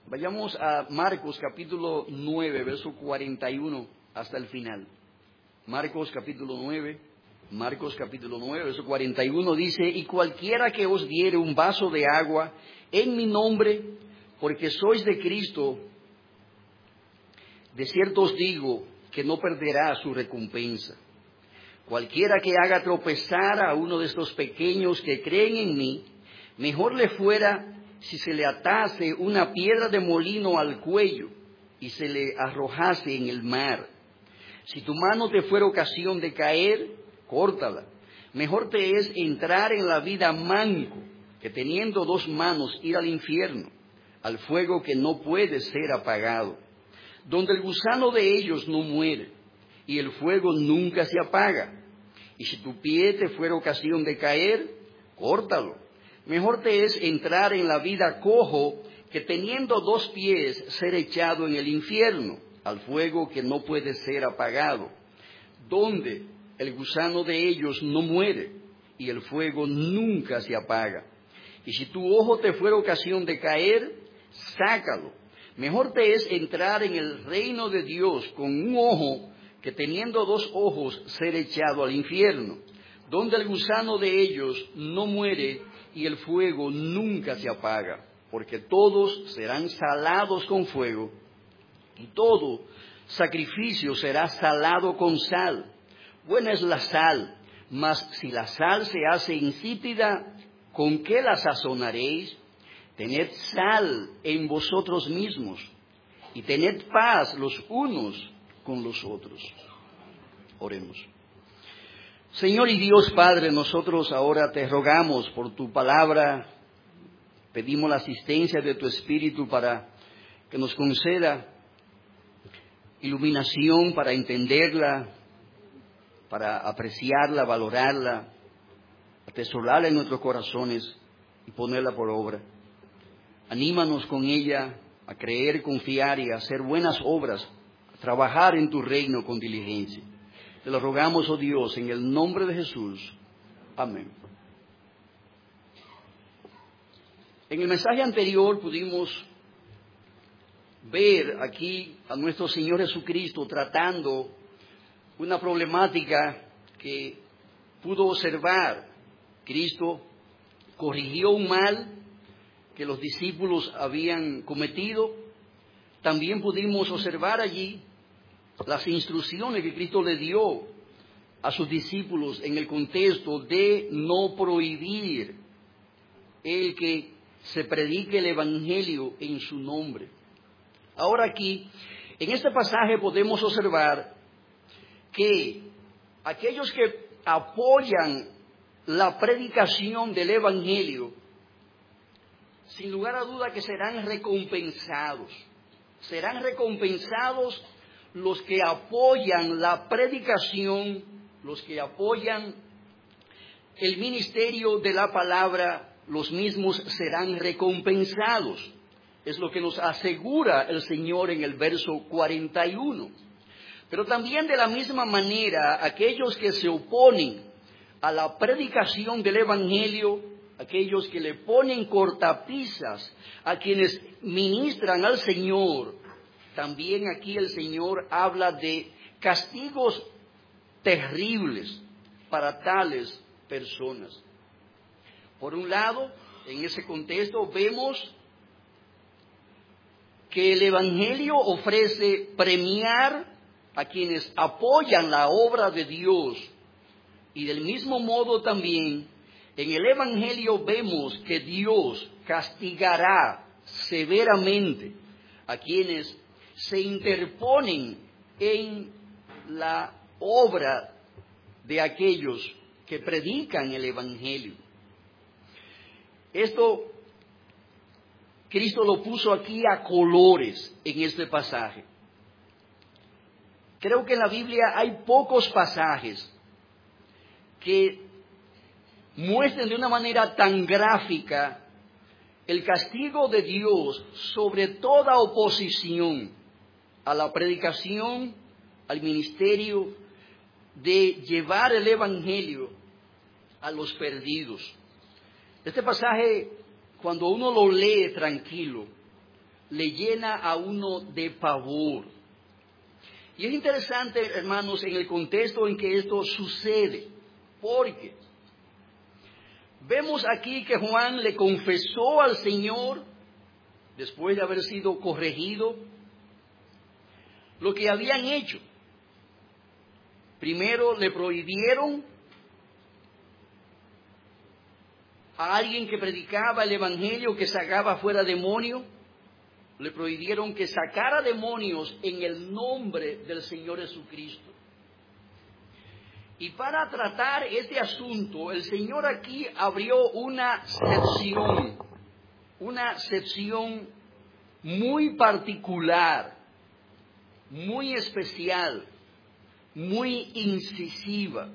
Vayamos a Marcos capítulo 9, verso 41 hasta el final. Marcos capítulo 9, verso 41 dice: y cualquiera que os diere un vaso de agua en mi nombre, porque sois de Cristo, de cierto os digo que no perderá su recompensa. Cualquiera que haga tropezar a uno de estos pequeños que creen en mí, mejor le fuera si se le atase una piedra de molino al cuello y se le arrojase en el mar. Si tu mano te fuera ocasión de caer, córtala. Mejor te es entrar en la vida manco que teniendo dos manos ir al infierno, al fuego que no puede ser apagado, donde el gusano de ellos no muere y el fuego nunca se apaga. Y si tu pie te fuera ocasión de caer, córtalo. Mejor te es entrar en la vida cojo que teniendo dos pies ser echado en el infierno, al fuego que no puede ser apagado, donde el gusano de ellos no muere y el fuego nunca se apaga. Y si tu ojo te fuera ocasión de caer, sácalo. Mejor te es entrar en el reino de Dios con un ojo que teniendo dos ojos ser echado al infierno, donde el gusano de ellos no muere y el fuego nunca se apaga, porque todos serán salados con fuego, y todo sacrificio será salado con sal. Buena es la sal, mas si la sal se hace insípida, ¿con qué la sazonaréis? Tened sal en vosotros mismos, y tened paz los unos con los otros. Oremos. Señor y Dios Padre, nosotros ahora te rogamos por tu palabra, pedimos la asistencia de tu Espíritu para que nos conceda iluminación para entenderla, para apreciarla, valorarla, atesorarla en nuestros corazones y ponerla por obra. Anímanos con ella a creer, confiar y a hacer buenas obras, a trabajar en tu reino con diligencia. Te lo rogamos, oh Dios, en el nombre de Jesús. Amén. En el mensaje anterior pudimos ver aquí a nuestro Señor Jesucristo tratando una problemática que pudo observar. Cristo corrigió un mal que los discípulos habían cometido. También pudimos observar allí las instrucciones que Cristo le dio a sus discípulos en el contexto de no prohibir el que se predique el Evangelio en su nombre. Ahora aquí, en este pasaje podemos observar que aquellos que apoyan la predicación del Evangelio, sin lugar a duda que serán recompensados los que apoyan la predicación, los que apoyan el ministerio de la palabra, los mismos serán recompensados. Es lo que nos asegura el Señor en el verso 41. Pero también de la misma manera, aquellos que se oponen a la predicación del Evangelio, aquellos que le ponen cortapisas a quienes ministran al Señor, también aquí el Señor habla de castigos terribles para tales personas. Por un lado, en ese contexto vemos que el Evangelio ofrece premiar a quienes apoyan la obra de Dios, y del mismo modo también en el Evangelio vemos que Dios castigará severamente a quienes se interponen en la obra de aquellos que predican el Evangelio. Esto Cristo lo puso aquí a colores en este pasaje. Creo que en la Biblia hay pocos pasajes que muestren de una manera tan gráfica el castigo de Dios sobre toda oposición a la predicación, al ministerio de llevar el Evangelio a los perdidos. Este pasaje, cuando uno lo lee tranquilo, le llena a uno de pavor. Y es interesante, hermanos, en el contexto en que esto sucede, porque vemos aquí que Juan le confesó al Señor, después de haber sido corregido, lo que habían hecho. Primero le prohibieron a alguien que predicaba el evangelio, que sacaba fuera demonios, le prohibieron que sacara demonios en el nombre del Señor Jesucristo. Y para tratar este asunto, el Señor aquí abrió una sección muy particular, muy especial, muy incisiva.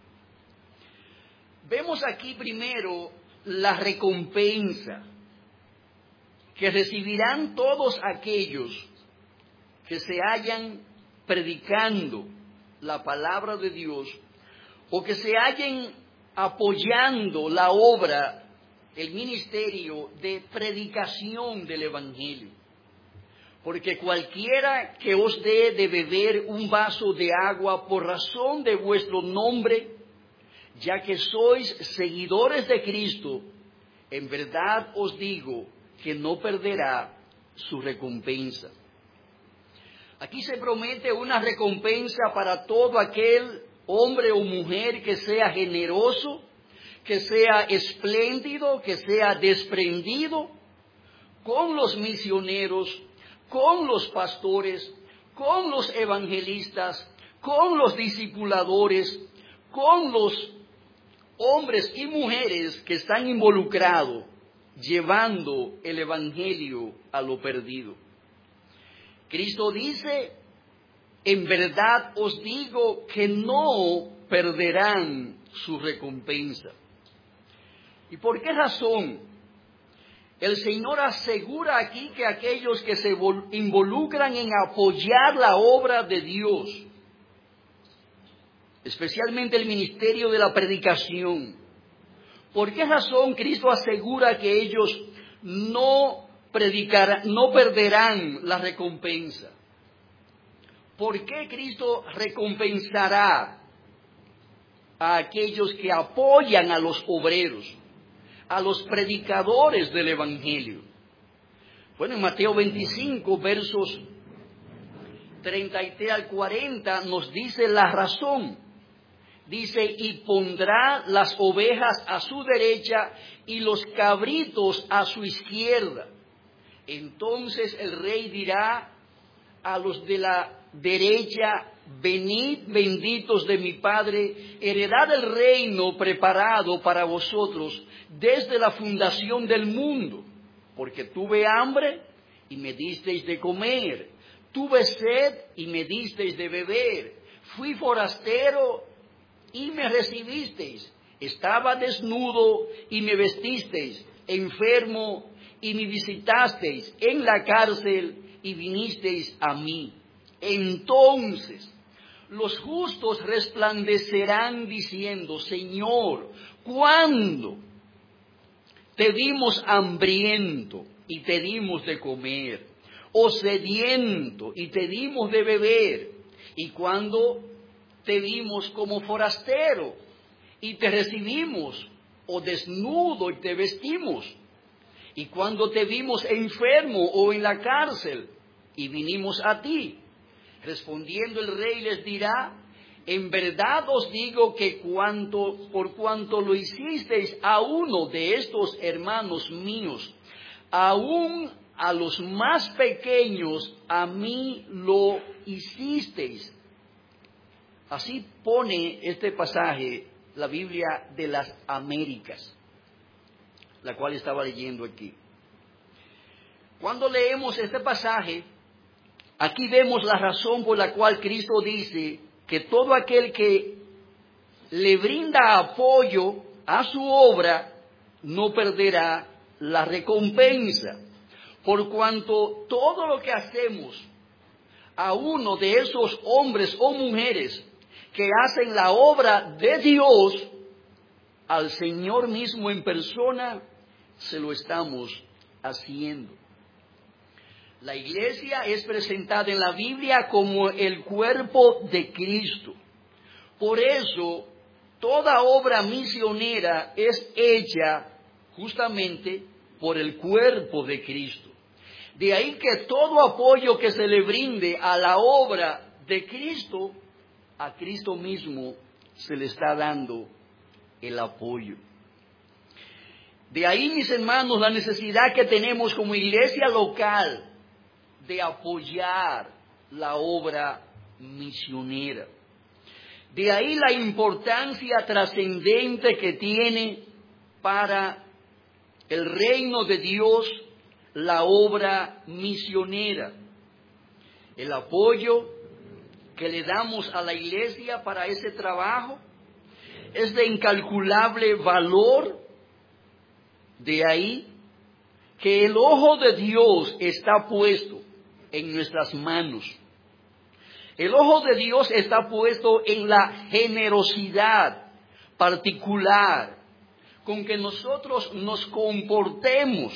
Vemos aquí primero la recompensa que recibirán todos aquellos que se hallan predicando la palabra de Dios o que se hallen apoyando la obra, el ministerio de predicación del Evangelio. Porque cualquiera que os dé de beber un vaso de agua por razón de vuestro nombre, ya que sois seguidores de Cristo, en verdad os digo que no perderá su recompensa. Aquí se promete una recompensa para todo aquel hombre o mujer que sea generoso, que sea espléndido, que sea desprendido con los misioneros, con los pastores, con los evangelistas, con los discipuladores, con los hombres y mujeres que están involucrados llevando el evangelio a lo perdido. Cristo dice, en verdad os digo que no perderán su recompensa. ¿Y por qué razón? El Señor asegura aquí que aquellos que se involucran en apoyar la obra de Dios, especialmente el ministerio de la predicación, ¿por qué razón Cristo asegura que ellos no perderán la recompensa? ¿Por qué Cristo recompensará a aquellos que apoyan a los obreros, a los predicadores del Evangelio? Bueno, en Mateo 25, versos 33 al 40, nos dice la razón. Dice, y pondrá las ovejas a su derecha y los cabritos a su izquierda. Entonces el rey dirá a los de la derecha, venid benditos de mi Padre, heredad del reino preparado para vosotros desde la fundación del mundo. Porque tuve hambre y me disteis de comer, tuve sed y me disteis de beber, fui forastero y me recibisteis, estaba desnudo y me vestisteis, enfermo y me visitasteis, en la cárcel y vinisteis a mí. Entonces los justos resplandecerán diciendo, Señor, ¿cuándo te vimos hambriento y te dimos de comer, o sediento y te dimos de beber? Y cuando te vimos como forastero y te recibimos, o desnudo y te vestimos? Y cuando te vimos enfermo o en la cárcel y vinimos a ti? Respondiendo el rey les dirá, en verdad os digo que por cuanto lo hicisteis a uno de estos hermanos míos, aún a los más pequeños, a mí lo hicisteis. Así pone este pasaje la Biblia de las Américas, la cual estaba leyendo aquí. Cuando leemos este pasaje, aquí vemos la razón por la cual Cristo dice que todo aquel que le brinda apoyo a su obra no perderá la recompensa. Por cuanto todo lo que hacemos a uno de esos hombres o mujeres que hacen la obra de Dios, al Señor mismo en persona, se lo estamos haciendo. La iglesia es presentada en la Biblia como el cuerpo de Cristo. Por eso, toda obra misionera es hecha justamente por el cuerpo de Cristo. De ahí que todo apoyo que se le brinde a la obra de Cristo, a Cristo mismo se le está dando el apoyo. De ahí, mis hermanos, la necesidad que tenemos como iglesia local de apoyar la obra misionera. De ahí la importancia trascendente que tiene para el reino de Dios la obra misionera. El apoyo que le damos a la iglesia para ese trabajo es de incalculable valor. De ahí que el ojo de Dios está puesto en nuestras manos. El ojo de Dios está puesto en la generosidad particular con que nosotros nos comportemos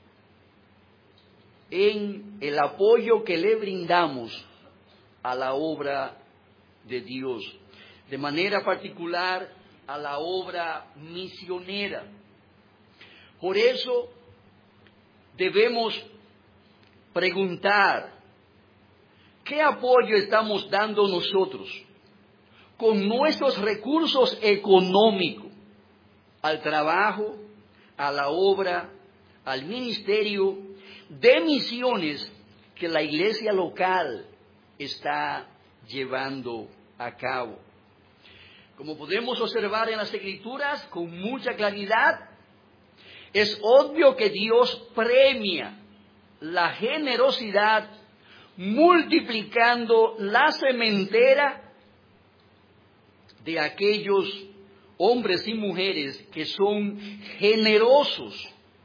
en el apoyo que le brindamos a la obra de Dios, de manera particular a la obra misionera. Por eso debemos preguntar, ¿qué apoyo estamos dando nosotros con nuestros recursos económicos al trabajo, a la obra, al ministerio de misiones que la iglesia local está llevando a cabo? Como podemos observar en las Escrituras con mucha claridad, es obvio que Dios premia la generosidad multiplicando la sementera de aquellos hombres y mujeres que son generosos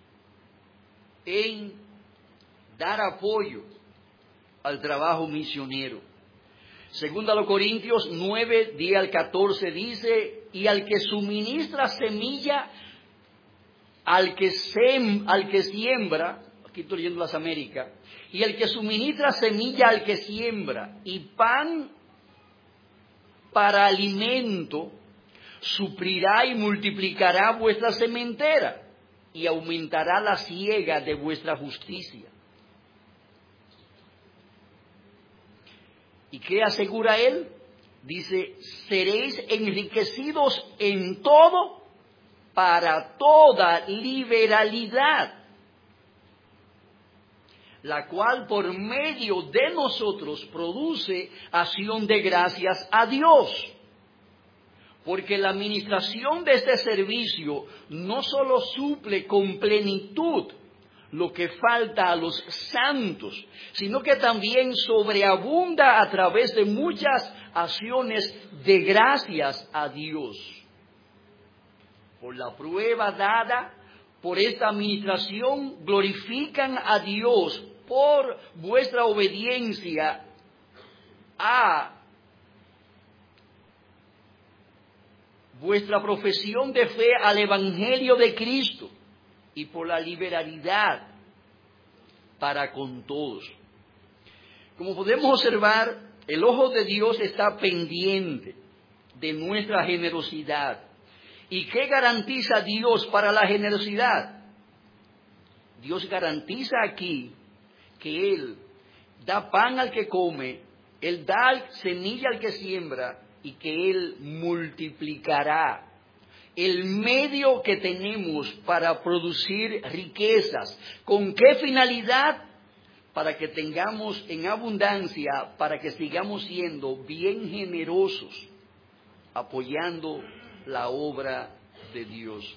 en dar apoyo al trabajo misionero. Segunda a los Corintios 9, 10 al 14 dice, y al que suministra semilla, al que siembra, aquí estoy leyendo las Américas, y el que suministra semilla al que siembra, y pan para alimento, suplirá y multiplicará vuestra sementera, y aumentará la siega de vuestra justicia. ¿Y qué asegura él? Dice, seréis enriquecidos en todo para toda liberalidad, la cual por medio de nosotros produce acción de gracias a Dios. Porque la administración de este servicio no solo suple con plenitud lo que falta a los santos, sino que también sobreabunda a través de muchas acciones de gracias a Dios. Por la prueba dada por esta administración, glorifican a Dios por vuestra obediencia a vuestra profesión de fe al Evangelio de Cristo y por la liberalidad para con todos. Como podemos observar, el ojo de Dios está pendiente de nuestra generosidad. ¿Y qué garantiza Dios para la generosidad? Dios garantiza aquí que Él da pan al que come, Él da semilla al que siembra y que Él multiplicará el medio que tenemos para producir riquezas. ¿Con qué finalidad? Para que tengamos en abundancia, para que sigamos siendo bien generosos, apoyando la obra de Dios.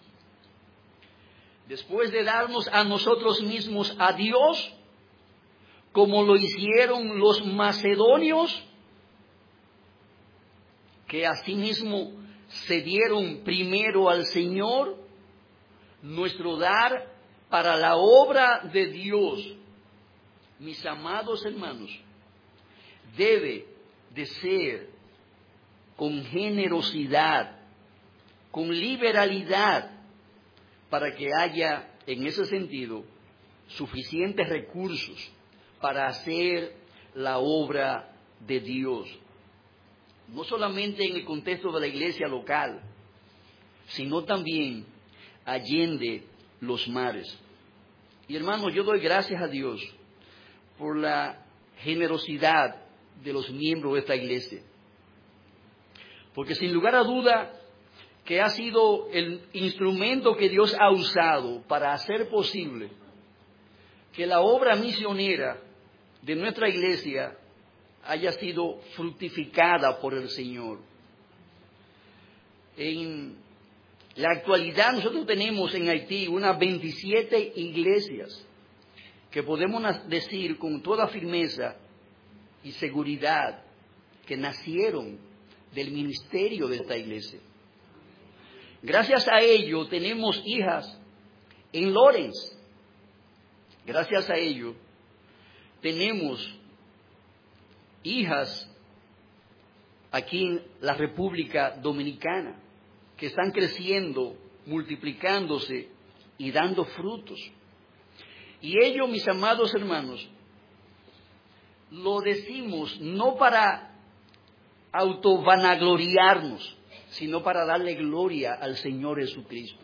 Después de darnos a nosotros mismos a Dios, como lo hicieron los macedonios, que asimismo se dieron primero al Señor, nuestro dar para la obra de Dios, mis amados hermanos, debe de ser con generosidad, con liberalidad, para que haya en ese sentido suficientes recursos para hacer la obra de Dios. No solamente en el contexto de la iglesia local, sino también allende los mares. Y hermanos, yo doy gracias a Dios por la generosidad de los miembros de esta iglesia. Porque sin lugar a duda que ha sido el instrumento que Dios ha usado para hacer posible que la obra misionera de nuestra iglesia haya sido fructificada por el Señor. En la actualidad nosotros tenemos en Haití unas 27 iglesias que podemos decir con toda firmeza y seguridad que nacieron del ministerio de esta iglesia. Gracias a ello tenemos hijas en Lawrence. Gracias a ello tenemos hijas aquí en la República Dominicana que están creciendo, multiplicándose y dando frutos. Y ello, mis amados hermanos, lo decimos no para autovanagloriarnos, sino para darle gloria al Señor Jesucristo.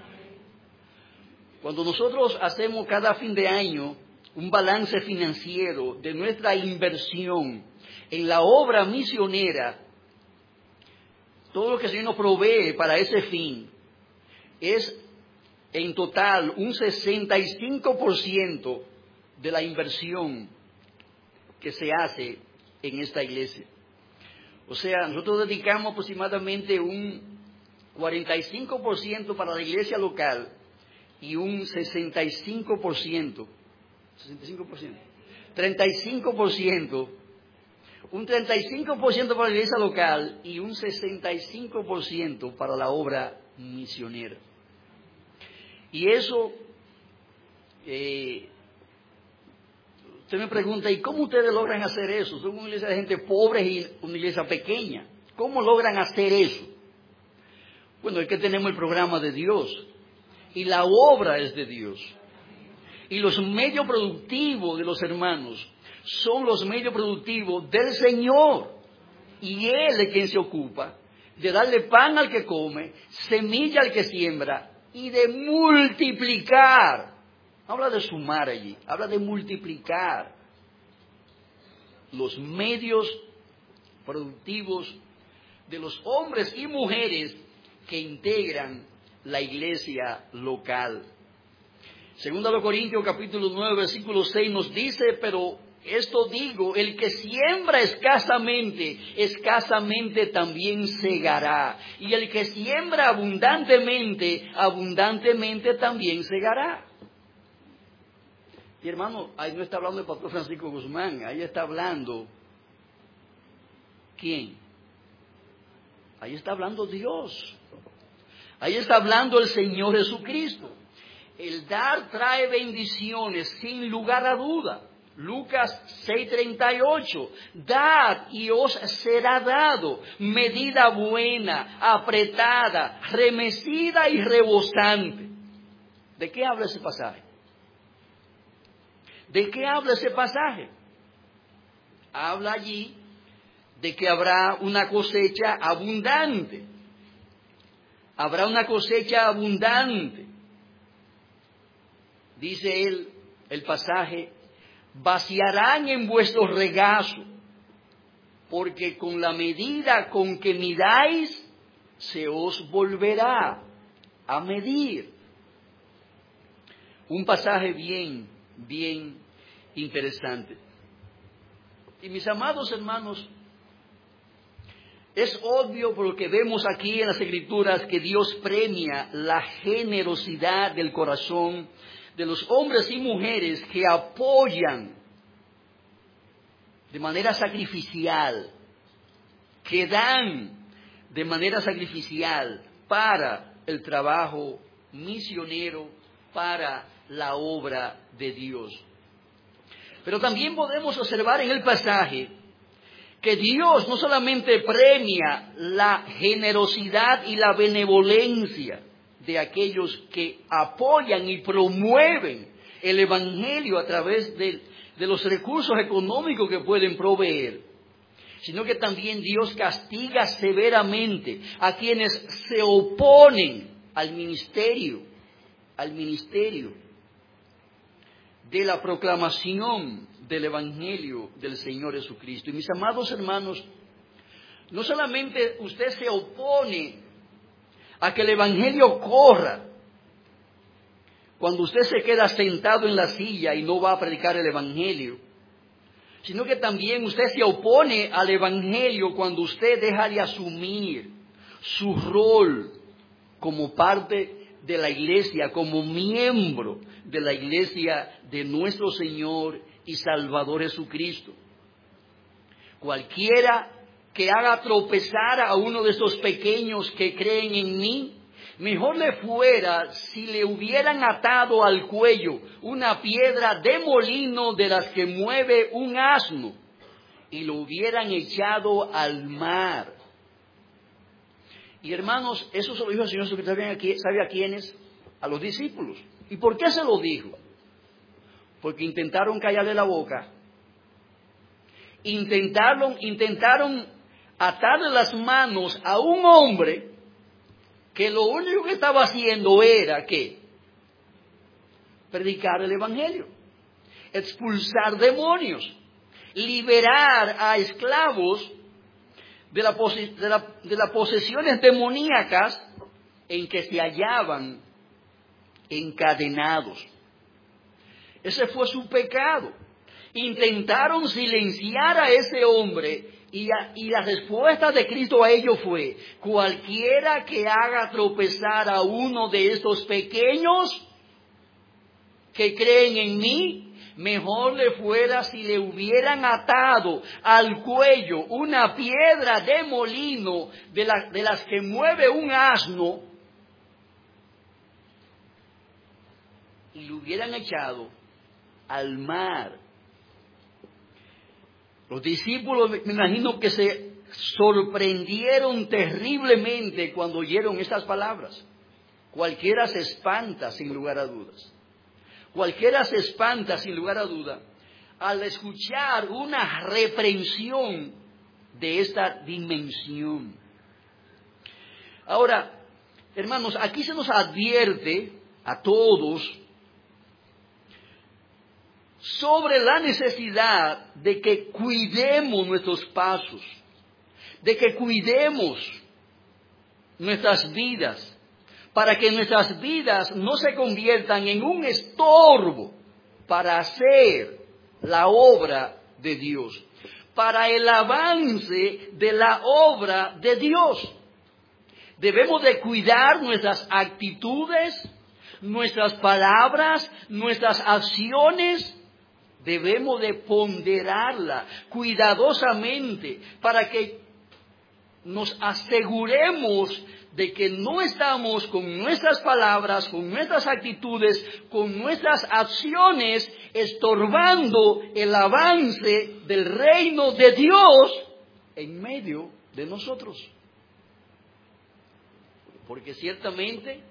Cuando nosotros hacemos cada fin de año un balance financiero de nuestra inversión en la obra misionera, todo lo que el Señor nos provee para ese fin es en total un 65% de la inversión que se hace en esta iglesia. O sea, nosotros dedicamos aproximadamente un 45% para la iglesia local y un 35%, un 35% para la iglesia local y un 65% para la obra misionera. Y eso, usted me pregunta, ¿y cómo ustedes logran hacer eso? Son una iglesia de gente pobre y una iglesia pequeña. ¿Cómo logran hacer eso? Bueno, es que tenemos el programa de Dios y la obra es de Dios. Y los medios productivos de los hermanos son los medios productivos del Señor. Y Él es quien se ocupa de darle pan al que come, semilla al que siembra y de multiplicar. Habla de sumar allí, habla de multiplicar los medios productivos de los hombres y mujeres que integran la iglesia local. Segunda de Corintios capítulo 9 versículo 6 nos dice, pero esto digo, el que siembra escasamente, escasamente también segará. Y el que siembra abundantemente, abundantemente también segará. Y hermano, ahí no está hablando el pastor Francisco Guzmán, ahí está hablando, ¿quién? Ahí está hablando Dios. Ahí está hablando el Señor Jesucristo. El dar trae bendiciones sin lugar a duda. Lucas 6:38, dad y os será dado, medida buena, apretada, remecida y rebosante. ¿De qué habla ese pasaje? ¿De qué habla ese pasaje? Habla allí de que habrá una cosecha abundante. Habrá una cosecha abundante. Dice él, el pasaje, vaciarán en vuestro regazo, porque con la medida con que midáis, se os volverá a medir. Un pasaje bien interesante. Y mis amados hermanos, es obvio por lo que vemos aquí en las Escrituras que Dios premia la generosidad del corazón de los hombres y mujeres que apoyan de manera sacrificial, que dan de manera sacrificial para el trabajo misionero, para la obra de Dios. Pero también podemos observar en el pasaje que Dios no solamente premia la generosidad y la benevolencia de aquellos que apoyan y promueven el Evangelio a través de de los recursos económicos que pueden proveer, sino que también Dios castiga severamente a quienes se oponen al ministerio de la proclamación del Evangelio del Señor Jesucristo. Y mis amados hermanos, no solamente usted se opone a que el Evangelio corra cuando usted se queda sentado en la silla y no va a predicar el Evangelio, sino que también usted se opone al Evangelio cuando usted deja de asumir su rol como parte de la iglesia, como miembro de la iglesia de nuestro Señor y Salvador Jesucristo. Cualquiera que haga tropezar a uno de estos pequeños que creen en mí, mejor le fuera si le hubieran atado al cuello una piedra de molino de las que mueve un asno y lo hubieran echado al mar. Y hermanos, eso se lo dijo el Señor Jesucristo, ¿sabe a quiénes? A los discípulos. ¿Y por qué se lo dijo? Porque intentaron callarle la boca. Intentaron atarle las manos a un hombre que lo único que estaba haciendo era ¿qué? Predicar el Evangelio, expulsar demonios, liberar a esclavos de las posesiones demoníacas en que se hallaban encadenados. Ese fue su pecado. Intentaron silenciar a ese hombre y la respuesta de Cristo a ello fue: cualquiera que haga tropezar a uno de estos pequeños que creen en mí, mejor le fuera si le hubieran atado al cuello una piedra de molino de las que mueve un asno y lo hubieran echado al mar. Los discípulos, me imagino que se sorprendieron terriblemente cuando oyeron estas palabras. Cualquiera se espanta sin lugar a dudas. Cualquiera se espanta sin lugar a duda al escuchar una reprensión de esta dimensión. Ahora, hermanos, aquí se nos advierte a todos sobre la necesidad de que cuidemos nuestros pasos, de que cuidemos nuestras vidas, para que nuestras vidas no se conviertan en un estorbo para hacer la obra de Dios, para el avance de la obra de Dios. Debemos de cuidar nuestras actitudes, nuestras palabras, nuestras acciones. Debemos de ponderarla cuidadosamente para que nos aseguremos de que no estamos con nuestras palabras, con nuestras actitudes, con nuestras acciones, estorbando el avance del reino de Dios en medio de nosotros. Porque ciertamente,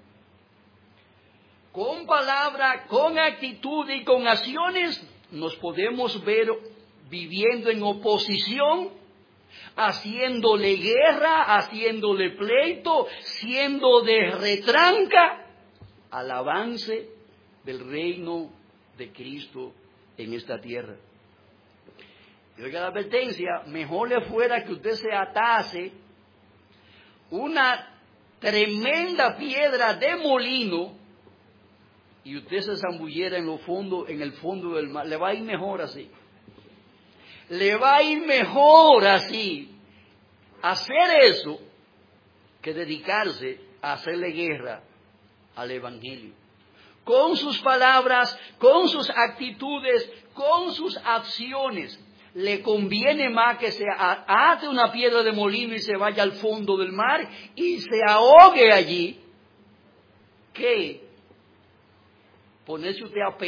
con palabra, con actitud y con acciones, nos podemos ver viviendo en oposición, haciéndole guerra, haciéndole pleito, siendo de retranca al avance del reino de Cristo en esta tierra. Y oiga la advertencia, mejor le fuera que usted se atase una tremenda piedra de molino y usted se zambullera en el fondo del mar. Le va a ir mejor así. Le va a ir mejor así hacer eso que dedicarse a hacerle guerra al Evangelio. Con sus palabras, con sus actitudes, con sus acciones. Le conviene más que se ate una piedra de molino y se vaya al fondo del mar y se ahogue allí, que ponerse usted a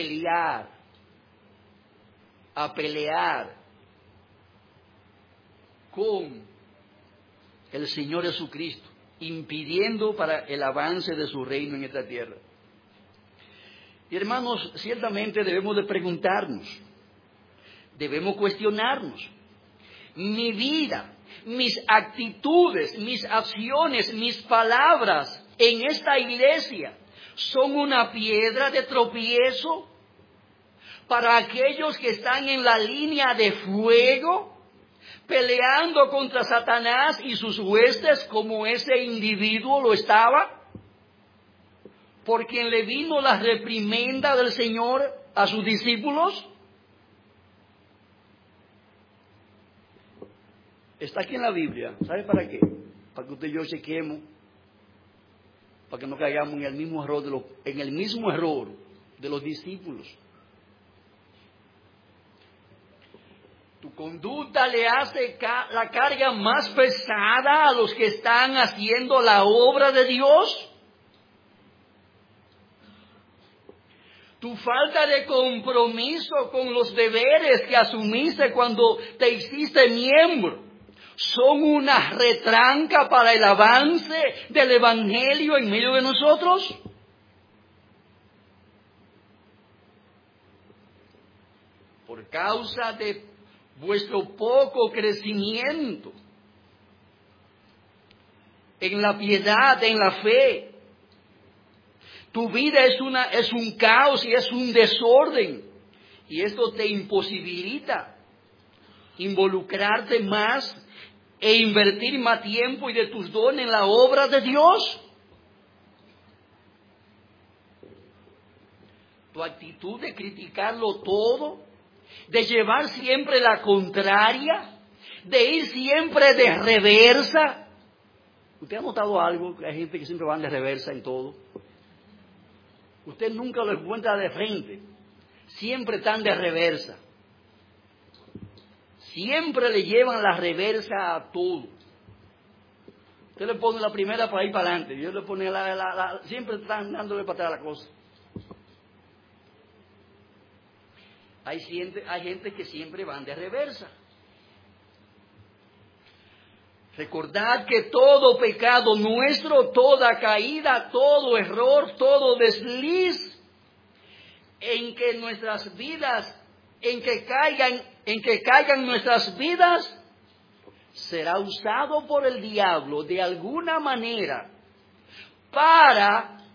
pelear con el Señor Jesucristo, impidiendo para el avance de su reino en esta tierra. Y hermanos, ciertamente debemos de preguntarnos, debemos cuestionarnos. Mi vida, mis actitudes, mis acciones, mis palabras en esta iglesia son una piedra de tropiezo para aquellos que están en la línea de fuego, peleando contra Satanás y sus huestes como ese individuo lo estaba, por quien le vino la reprimenda del Señor a sus discípulos. Está aquí en la Biblia. ¿Sabe para qué? Para que usted y yo chequemos, para que no caigamos en el mismo error de los discípulos. Tu conducta le hace la carga más pesada a los que están haciendo la obra de Dios. Tu falta de compromiso con los deberes que asumiste cuando te hiciste miembro son una retranca para el avance del Evangelio en medio de nosotros. Por causa de vuestro poco crecimiento en la piedad, en la fe, tu vida es un caos y es un desorden. Y esto te imposibilita involucrarte más e invertir más tiempo y de tus dones en la obra de Dios. Tu actitud de criticarlo todo, de llevar siempre la contraria, de ir siempre de reversa. ¿Usted ha notado algo? Que hay gente que siempre va de reversa en todo. Usted nunca lo encuentra de frente. Siempre están de reversa. Siempre le llevan la reversa a todo. Usted le pone la primera para ir para adelante. Yo le pone siempre están dándole para atrás la cosa. Hay gente que siempre van de reversa. Recordad que todo pecado nuestro, toda caída, todo error, todo desliz en que nuestras vidas, en que caigan nuestras vidas, será usado por el diablo de alguna manera para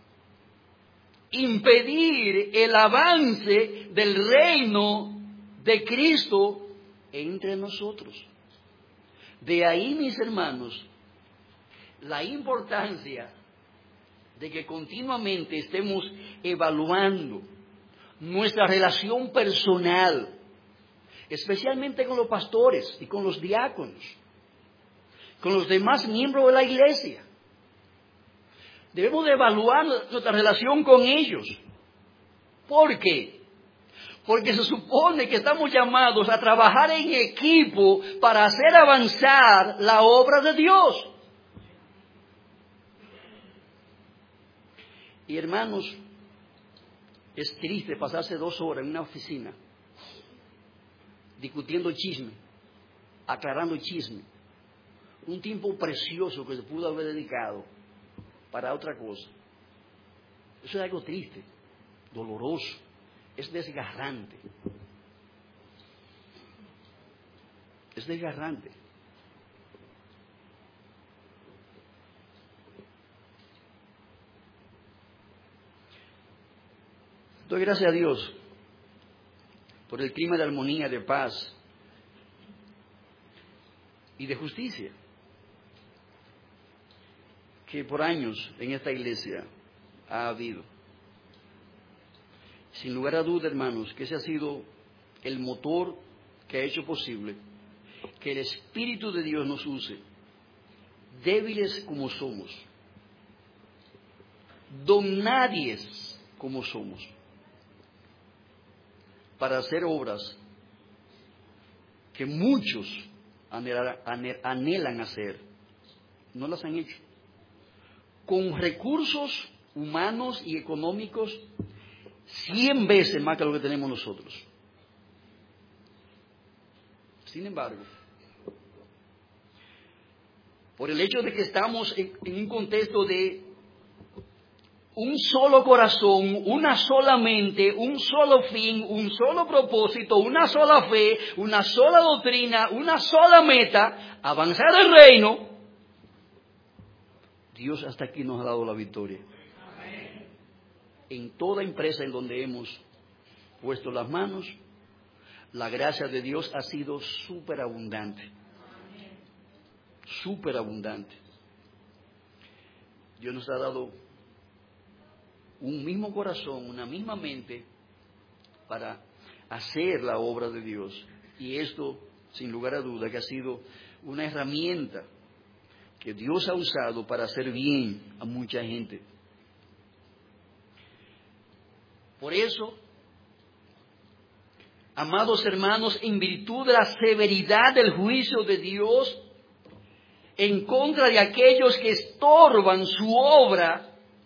impedir el avance del reino de Cristo entre nosotros. De ahí, mis hermanos, la importancia de que continuamente estemos evaluando nuestra relación personal, especialmente con los pastores y con los diáconos, con los demás miembros de la iglesia. Debemos de evaluar nuestra relación con ellos. ¿Por qué? Porque se supone que estamos llamados a trabajar en equipo para hacer avanzar la obra de Dios. Y hermanos, es triste pasarse 2 horas en una oficina discutiendo chisme, aclarando chisme. Un tiempo precioso que se pudo haber dedicado para otra cosa. Eso es algo triste, doloroso. Es desgarrante. Es desgarrante. Doy gracias a Dios por el clima de armonía, de paz y de justicia que por años en esta iglesia ha habido. Sin lugar a duda, hermanos, que ese ha sido el motor que ha hecho posible que el Espíritu de Dios nos use, débiles como somos, donadies como somos, para hacer obras que muchos anhelan hacer. No las han hecho. Con recursos humanos y económicos 100 veces más que lo que tenemos nosotros. Sin embargo, por el hecho de que estamos en un contexto de un solo corazón, una sola mente, un solo fin, un solo propósito, una sola fe, una sola doctrina, una sola meta, avanzar el reino, Dios hasta aquí nos ha dado la victoria. En toda empresa en donde hemos puesto las manos, la gracia de Dios ha sido superabundante. Superabundante. Dios nos ha dado un mismo corazón, una misma mente para hacer la obra de Dios. Y esto, sin lugar a duda, que ha sido una herramienta que Dios ha usado para hacer bien a mucha gente. Por eso, amados hermanos, en virtud de la severidad del juicio de Dios en contra de aquellos que estorban su obra,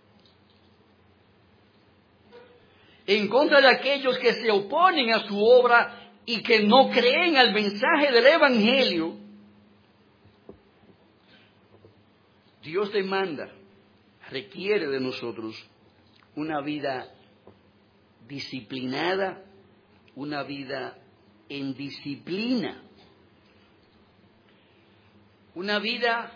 en contra de aquellos que se oponen a su obra y que no creen al mensaje del Evangelio, Dios demanda, requiere de nosotros una vida disciplinada, una vida en disciplina, una vida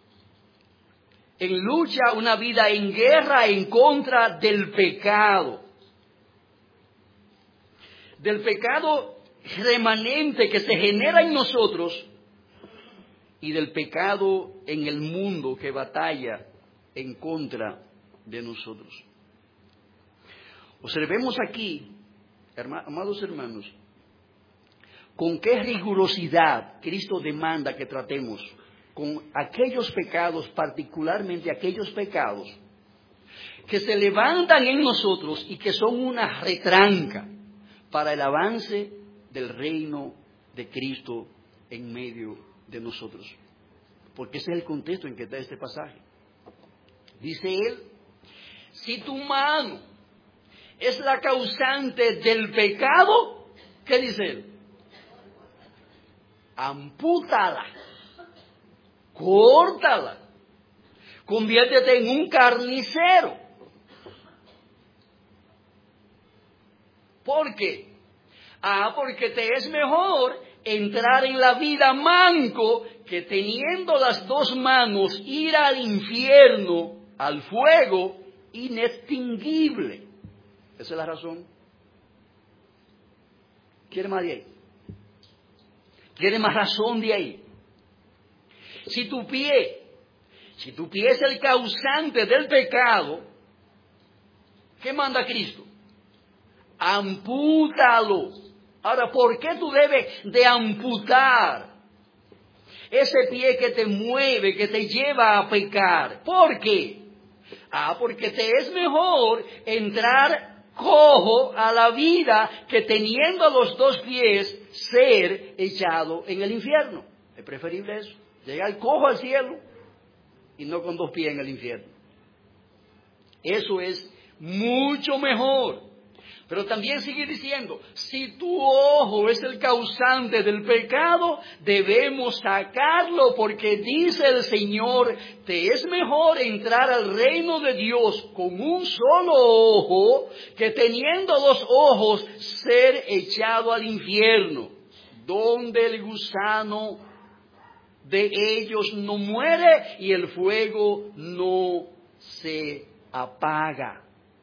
en lucha, una vida en guerra en contra del pecado remanente que se genera en nosotros y del pecado en el mundo que batalla en contra de nosotros. Observemos aquí, amados hermanos, con qué rigurosidad Cristo demanda que tratemos con aquellos pecados, particularmente aquellos pecados que se levantan en nosotros y que son una retranca para el avance del reino de Cristo en medio de nosotros. Porque ese es el contexto en que está este pasaje. Dice él, si tu mano es la causante del pecado, ¿qué dice él? Ampútala, córtala, conviértete en un carnicero. ¿Por qué? Porque te es mejor entrar en la vida manco que teniendo las dos manos ir al infierno, al fuego inextinguible. Esa es la razón. ¿Quiere más de ahí? ¿Quiere más razón de ahí? Si tu pie es el causante del pecado, ¿qué manda Cristo? Ampútalo. Ahora, ¿por qué tú debes de amputar ese pie que te mueve, que te lleva a pecar? ¿Por qué? Porque te es mejor entrar cojo a la vida que teniendo los dos pies ser echado en el infierno. Es preferible eso, llegar cojo al cielo y no con dos pies en el infierno. Eso es mucho mejor. Pero también sigue diciendo, si tu ojo es el causante del pecado, debemos sacarlo porque dice el Señor, te es mejor entrar al reino de Dios con un solo ojo, que teniendo dos ojos ser echado al infierno, donde el gusano de ellos no muere y el fuego no se apaga.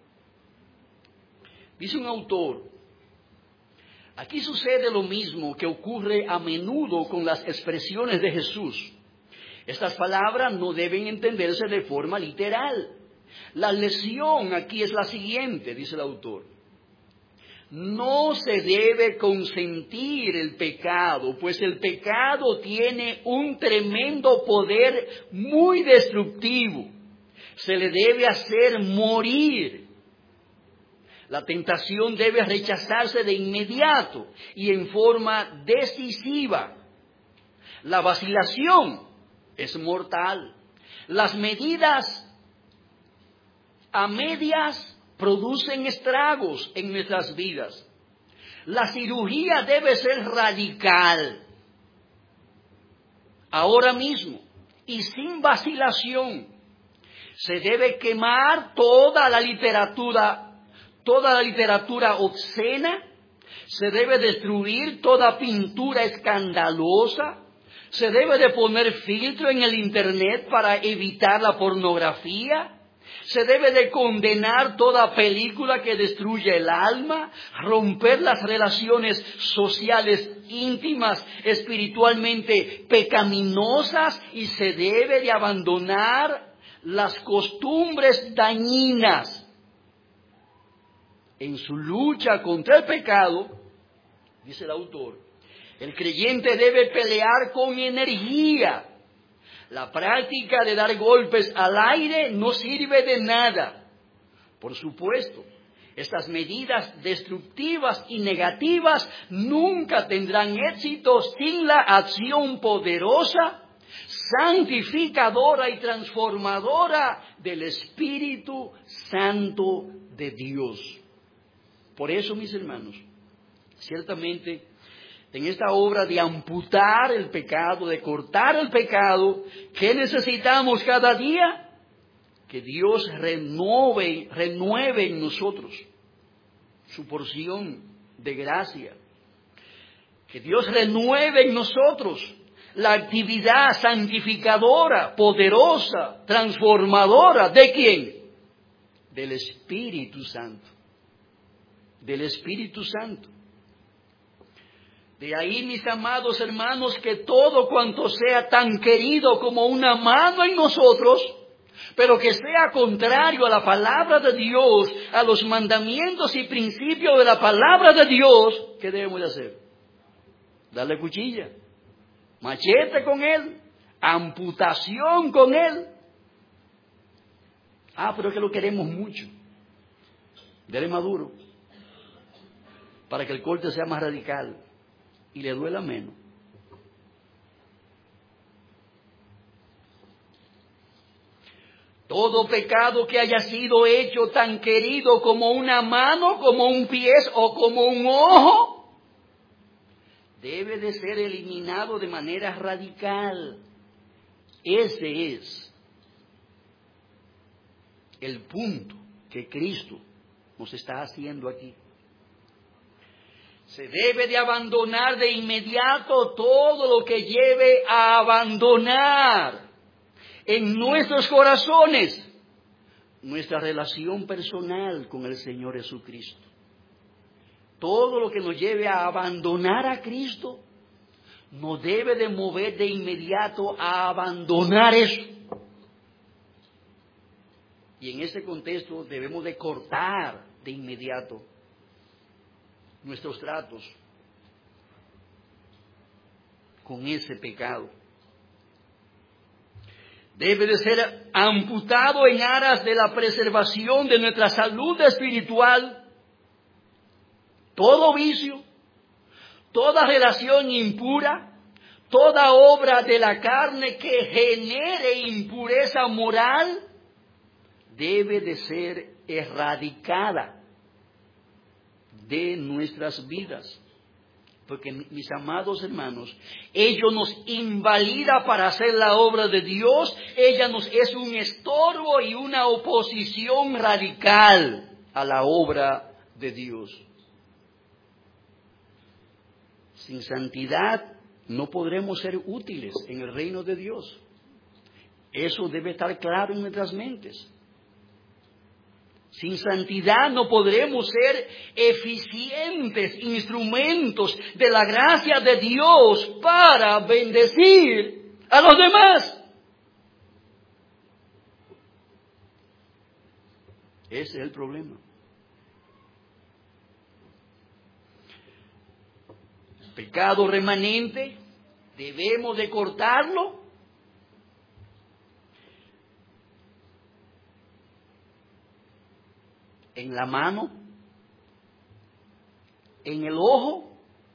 Dice un autor, aquí sucede lo mismo que ocurre a menudo con las expresiones de Jesús. Estas palabras no deben entenderse de forma literal. La lección aquí es la siguiente, dice el autor. No se debe consentir el pecado, pues el pecado tiene un tremendo poder muy destructivo. Se le debe hacer morir. La tentación debe rechazarse de inmediato y en forma decisiva. La vacilación es mortal. Las medidas a medias producen estragos en nuestras vidas. La cirugía debe ser radical, ahora mismo y sin vacilación. Se debe quemar toda la literatura obscena. Se debe destruir toda pintura escandalosa. Se debe de poner filtro en el Internet para evitar la pornografía. Se debe de condenar toda película que destruye el alma, romper las relaciones sociales íntimas, espiritualmente pecaminosas, y se debe de abandonar las costumbres dañinas. En su lucha contra el pecado, dice el autor, el creyente debe pelear con energía. La práctica de dar golpes al aire no sirve de nada. Por supuesto, estas medidas destructivas y negativas nunca tendrán éxito sin la acción poderosa, santificadora y transformadora del Espíritu Santo de Dios. Por eso, mis hermanos, ciertamente, en esta obra de amputar el pecado, de cortar el pecado, ¿qué necesitamos cada día? Que Dios renueve en nosotros su porción de gracia. Que Dios renueve en nosotros la actividad santificadora, poderosa, transformadora. ¿De quién? Del Espíritu Santo. Del Espíritu Santo. De ahí, mis amados hermanos, que todo cuanto sea tan querido como una mano en nosotros, pero que sea contrario a la palabra de Dios, a los mandamientos y principios de la palabra de Dios, ¿qué debemos de hacer? Darle cuchilla, machete con él, amputación con él. Pero es que lo queremos mucho. Dele maduro, para que el corte sea más radical y le duela menos. Todo pecado que haya sido hecho tan querido como una mano, como un pie o como un ojo, debe de ser eliminado de manera radical. Ese es el punto que Cristo nos está haciendo aquí. Se debe de abandonar de inmediato todo lo que lleve a abandonar en nuestros corazones nuestra relación personal con el Señor Jesucristo. Todo lo que nos lleve a abandonar a Cristo nos debe de mover de inmediato a abandonar eso. Y en ese contexto debemos de cortar de inmediato nuestros tratos con ese pecado. Debe de ser amputado en aras de la preservación de nuestra salud espiritual. Todo vicio, toda relación impura, toda obra de la carne que genere impureza moral, debe de ser erradicada de nuestras vidas. Porque, mis amados hermanos, ello nos invalida para hacer la obra de Dios. Ella nos es un estorbo y una oposición radical a la obra de Dios. Sin santidad no podremos ser útiles en el reino de Dios. Eso debe estar claro en nuestras mentes. Sin santidad no podremos ser eficientes instrumentos de la gracia de Dios para bendecir a los demás. Ese es el problema. El pecado remanente debemos de cortarlo. En la mano, en el ojo,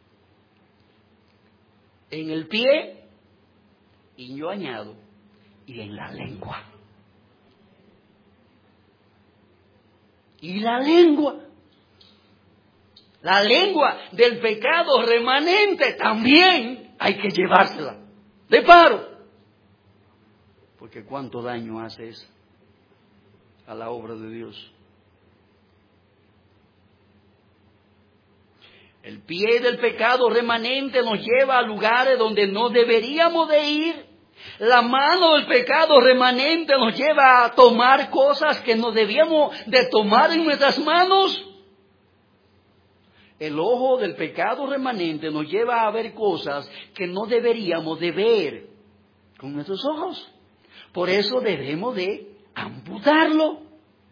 en el pie, y yo añado, y en la lengua. Y la lengua del pecado remanente también hay que llevársela de paro. Porque cuánto daño hace eso. a la obra de Dios. El pie del pecado remanente nos lleva a lugares donde no deberíamos de ir. La mano del pecado remanente nos lleva a tomar cosas que no debíamos de tomar en nuestras manos. El ojo del pecado remanente nos lleva a ver cosas que no deberíamos de ver con nuestros ojos. Por eso debemos de amputarlo.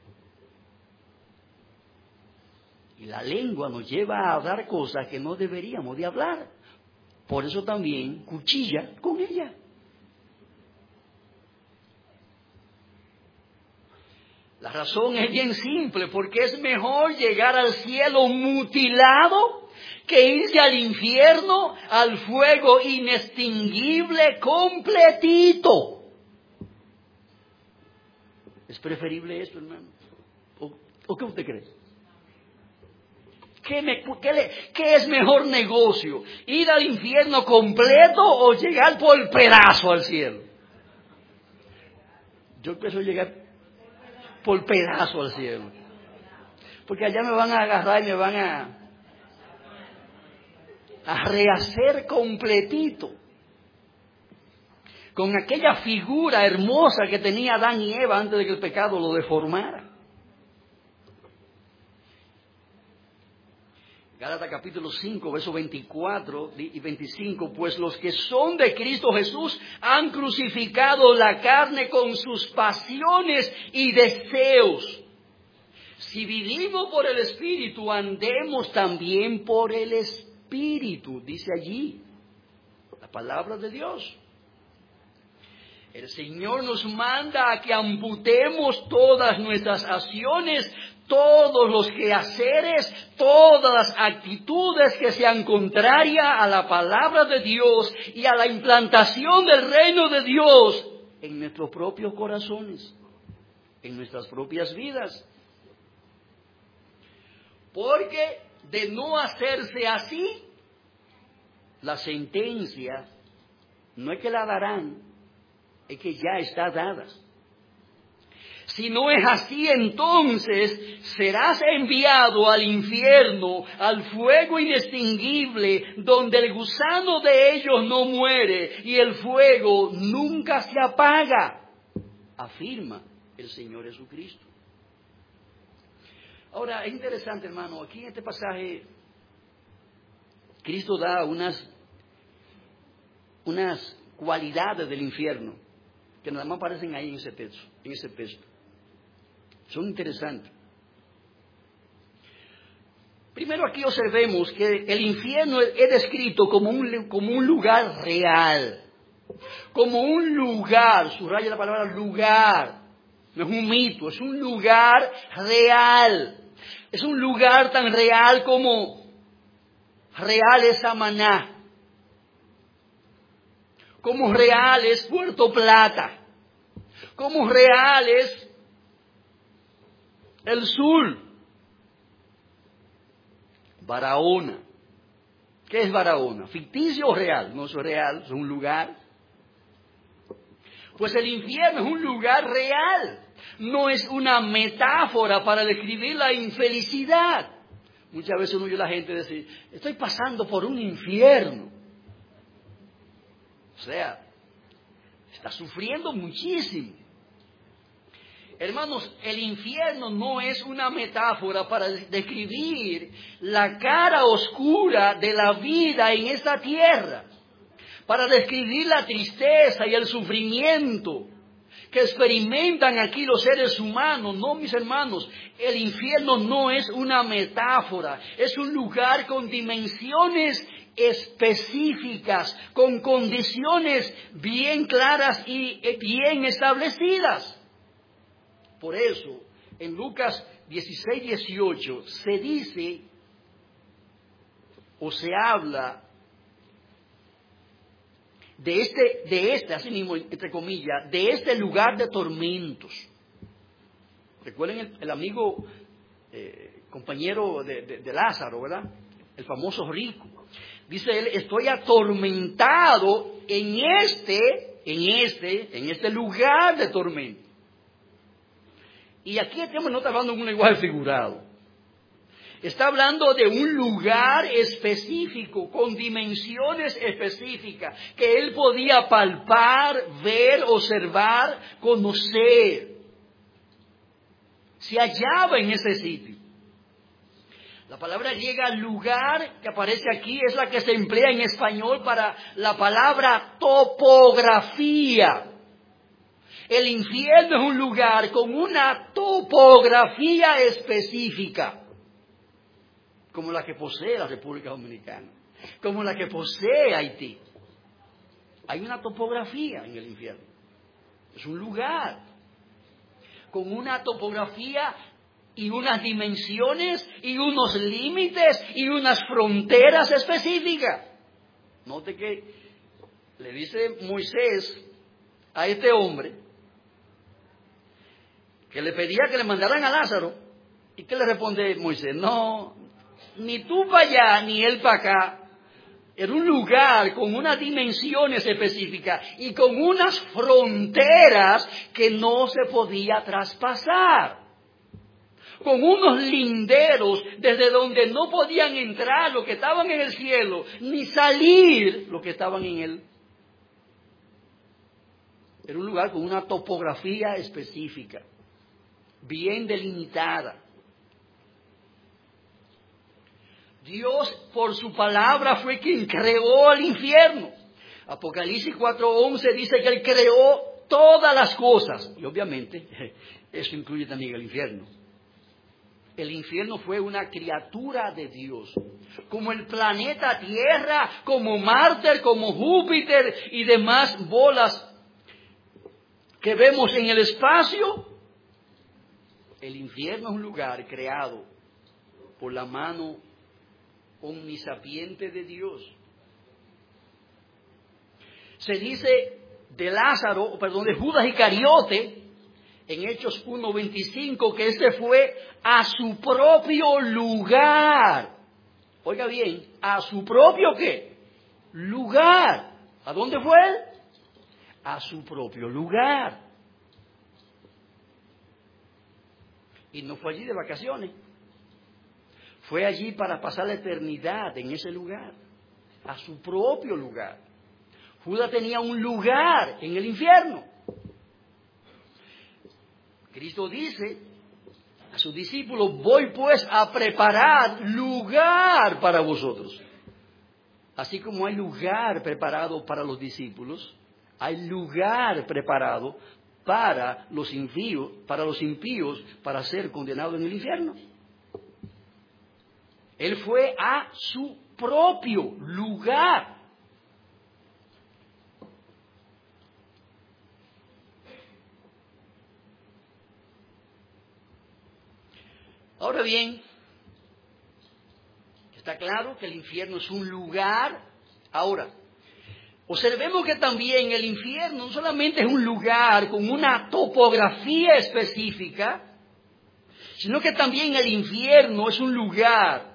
Y la lengua nos lleva a hablar cosas que no deberíamos de hablar. Por eso también cuchilla con ella. La razón es bien simple, porque es mejor llegar al cielo mutilado que irse al infierno, al fuego inextinguible completito. ¿Es preferible esto, hermano? ¿O qué usted cree? ¿Qué es mejor negocio? ¿Ir al infierno completo o llegar por pedazo al cielo? Yo pienso llegar por pedazo al cielo. Porque allá me van a agarrar y me van a rehacer completito. Con aquella figura hermosa que tenía Adán y Eva antes de que el pecado lo deformara. Gálatas capítulo 5, versos 24 y 25, pues los que son de Cristo Jesús han crucificado la carne con sus pasiones y deseos. Si vivimos por el Espíritu, andemos también por el Espíritu, dice allí la palabra de Dios. El Señor nos manda a que amputemos todas nuestras acciones, todos los quehaceres, todas las actitudes que sean contrarias a la palabra de Dios y a la implantación del reino de Dios en nuestros propios corazones, en nuestras propias vidas. Porque de no hacerse así, la sentencia no es que la darán, es que ya está dada. Si no es así, entonces serás enviado al infierno, al fuego inextinguible, donde el gusano de ellos no muere y el fuego nunca se apaga, afirma el Señor Jesucristo. Ahora, es interesante, hermano, aquí en este pasaje, Cristo da unas cualidades del infierno, que nada más aparecen ahí en ese texto. Son interesantes. Primero aquí observemos que el infierno es descrito como un lugar real. Como un lugar, subraya la palabra lugar. No es un mito, es un lugar real. Es un lugar tan real como real es Samaná. Como real es Puerto Plata. Como real es el sur. Barahona. ¿Qué es Barahona? ¿Ficticio o real? No es real, es un lugar. Pues el infierno es un lugar real. No es una metáfora para describir la infelicidad. Muchas veces uno oye a la gente decir, estoy pasando por un infierno. O sea, está sufriendo muchísimo. Hermanos, el infierno no es una metáfora para describir la cara oscura de la vida en esta tierra, para describir la tristeza y el sufrimiento que experimentan aquí los seres humanos. No, mis hermanos, el infierno no es una metáfora, es un lugar con dimensiones específicas, con condiciones bien claras y bien establecidas. Por eso, en Lucas 16:18 se dice, o se habla de este, así mismo, entre comillas, de este lugar de tormentos. Recuerden el amigo, compañero de Lázaro, ¿verdad? El famoso rico. Dice él, estoy atormentado en este lugar de tormento. Y aquí el tema no está hablando en un lenguaje figurado. Está hablando de un lugar específico, con dimensiones específicas, que él podía palpar, ver, observar, conocer. Se hallaba en ese sitio. La palabra griega lugar que aparece aquí es la que se emplea en español para la palabra topografía. El infierno es un lugar con una topografía específica, como la que posee la República Dominicana, como la que posee Haití. Hay una topografía en el infierno. Es un lugar con una topografía y unas dimensiones y unos límites y unas fronteras específicas. Note que le dice Moisés a este hombre que le pedía que le mandaran a Lázaro. ¿Y qué le responde Moisés? No, ni tú para allá ni él para acá. Era un lugar con unas dimensiones específicas y con unas fronteras que no se podía traspasar. Con unos linderos desde donde no podían entrar los que estaban en el cielo, ni salir los que estaban en él. Era un lugar con una topografía específica, bien delimitada. Dios, por su palabra, fue quien creó el infierno. Apocalipsis 4:11 dice que Él creó todas las cosas. Y obviamente, eso incluye también el infierno. El infierno fue una criatura de Dios, como el planeta Tierra, como Marte, como Júpiter y demás bolas que vemos en el espacio. El infierno es un lugar creado por la mano omnisapiente de Dios. Se dice de de Judas Iscariote, en Hechos 1:25, que este fue a su propio lugar. Oiga bien, a su propio ¿qué? Lugar. ¿A dónde fue él? A su propio lugar. Y no fue allí de vacaciones. Fue allí para pasar la eternidad en ese lugar. A su propio lugar. Judas tenía un lugar en el infierno. Cristo dice a sus discípulos: voy pues a preparar lugar para vosotros. Así como hay lugar preparado para los discípulos, hay lugar preparado para los impíos, para ser condenados en el infierno. Él fue a su propio lugar. Ahora bien, está claro que el infierno es un lugar. Ahora, observemos que también el infierno no solamente es un lugar con una topografía específica, sino que también el infierno es un lugar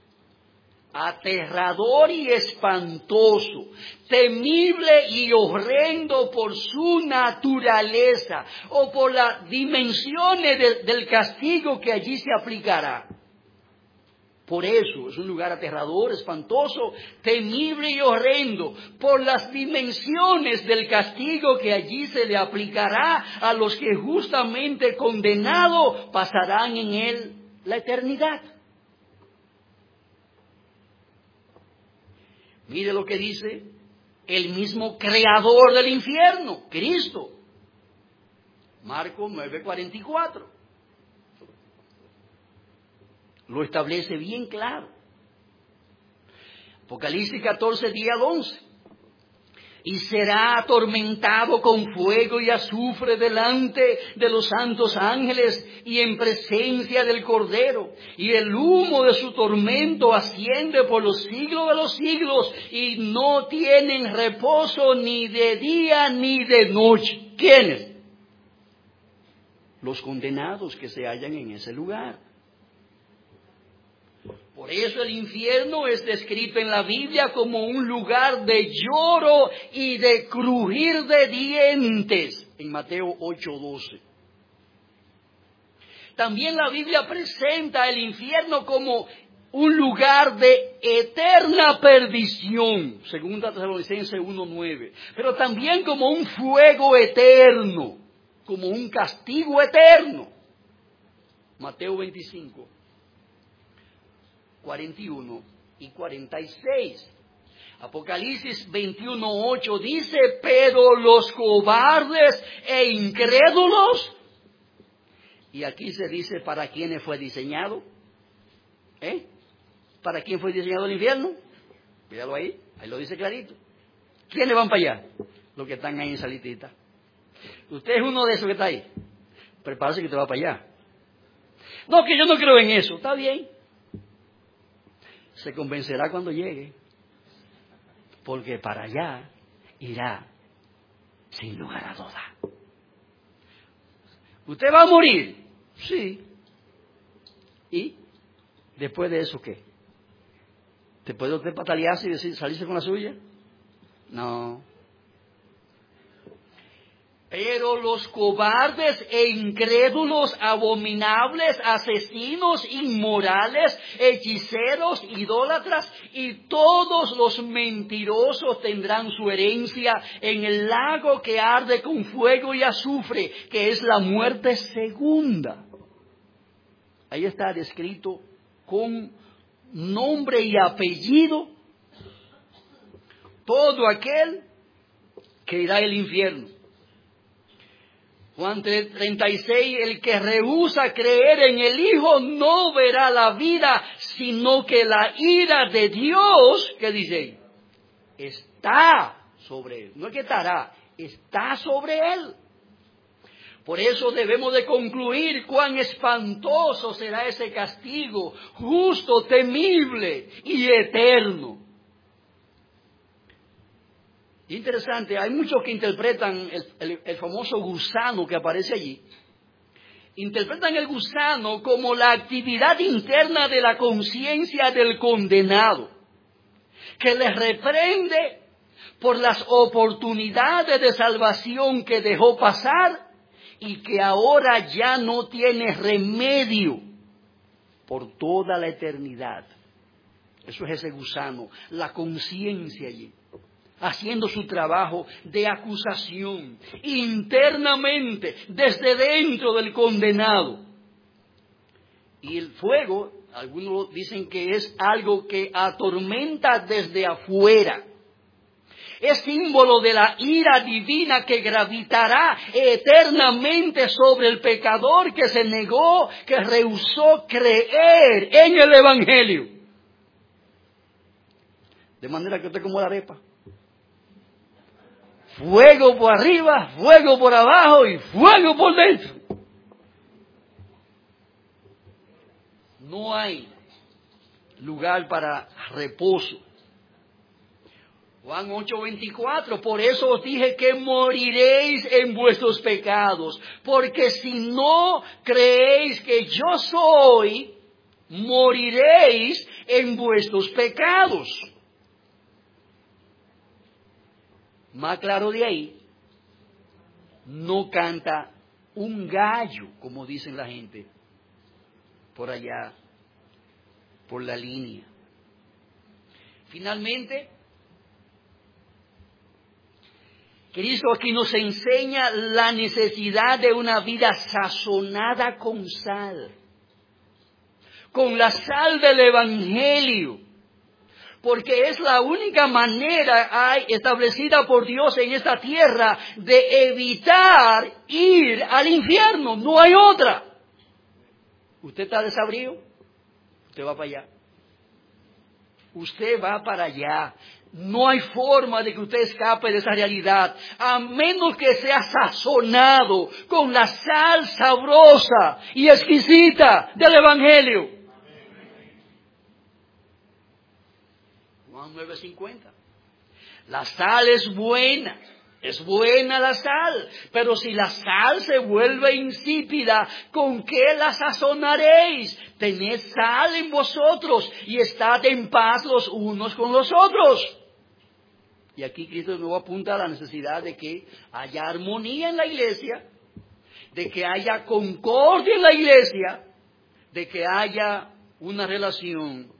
aterrador y espantoso, temible y horrendo por su naturaleza o por las dimensiones del castigo que allí se aplicará. Por eso es un lugar aterrador, espantoso, temible y horrendo por las dimensiones del castigo que allí se le aplicará a los que justamente condenados pasarán en él la eternidad. Mire lo que dice el mismo creador del infierno, Cristo. Marcos 9:44. Lo establece bien claro. Apocalipsis 14:10-11. Y será atormentado con fuego y azufre delante de los santos ángeles y en presencia del Cordero. Y el humo de su tormento asciende por los siglos de los siglos y no tienen reposo ni de día ni de noche. ¿Quiénes? Los condenados que se hallan en ese lugar. Por eso el infierno es descrito en la Biblia como un lugar de lloro y de crujir de dientes, en Mateo 8:12. También la Biblia presenta el infierno como un lugar de eterna perdición, segunda Tesalonicenses 1:9, pero también como un fuego eterno, como un castigo eterno. Mateo 25, 41 y 46. Apocalipsis 21:8 dice, pero los cobardes e incrédulos, y aquí se dice para quiénes fue diseñado, ¿para quién fue diseñado el infierno? Míralo ahí lo dice clarito. ¿Quiénes van para allá? Los que están ahí en salitita. Usted es uno de esos que está ahí. Prepárese que te va para allá. No, que yo no creo en eso. Está bien. Se convencerá cuando llegue. Porque para allá irá sin lugar a duda. ¿Usted va a morir? Sí. ¿Y después de eso qué? ¿Te puede usted patalearse y decir, salirse con la suya? No. Pero los cobardes e incrédulos, abominables, asesinos, inmorales, hechiceros, idólatras y todos los mentirosos tendrán su herencia en el lago que arde con fuego y azufre, que es la muerte segunda. Ahí está descrito con nombre y apellido todo aquel que irá al infierno. Juan 3:36, el que rehúsa creer en el Hijo no verá la vida, sino que la ira de Dios, ¿qué dice? Está sobre él. No es que estará, está sobre él. Por eso debemos de concluir cuán espantoso será ese castigo, justo, temible y eterno. Interesante, hay muchos que interpretan el famoso gusano que aparece allí. Interpretan el gusano como la actividad interna de la conciencia del condenado, que le reprende por las oportunidades de salvación que dejó pasar y que ahora ya no tiene remedio por toda la eternidad. Eso es ese gusano, la conciencia allí, haciendo su trabajo de acusación internamente, desde dentro del condenado. Y el fuego, algunos dicen que es algo que atormenta desde afuera. Es símbolo de la ira divina que gravitará eternamente sobre el pecador que se negó, que rehusó creer en el Evangelio. De manera que usted como la arepa. Fuego por arriba, fuego por abajo y fuego por dentro. No hay lugar para reposo. Juan 8:24, por eso os dije que moriréis en vuestros pecados, porque si no creéis que yo soy, moriréis en vuestros pecados. Más claro de ahí, no canta un gallo, como dicen la gente, por allá, por la línea. Finalmente, Cristo aquí nos enseña la necesidad de una vida sazonada con sal, con la sal del Evangelio, porque es la única manera establecida por Dios en esta tierra de evitar ir al infierno. No hay otra. Usted está desabrido, usted va para allá. Usted va para allá. No hay forma de que usted escape de esa realidad, a menos que sea sazonado con la sal sabrosa y exquisita del Evangelio. Juan 9:50. La sal es buena la sal, pero si la sal se vuelve insípida, ¿con qué la sazonaréis? Tened sal en vosotros y estad en paz los unos con los otros. Y aquí Cristo de nuevo apunta a la necesidad de que haya armonía en la iglesia, de que haya concordia en la iglesia, de que haya una relación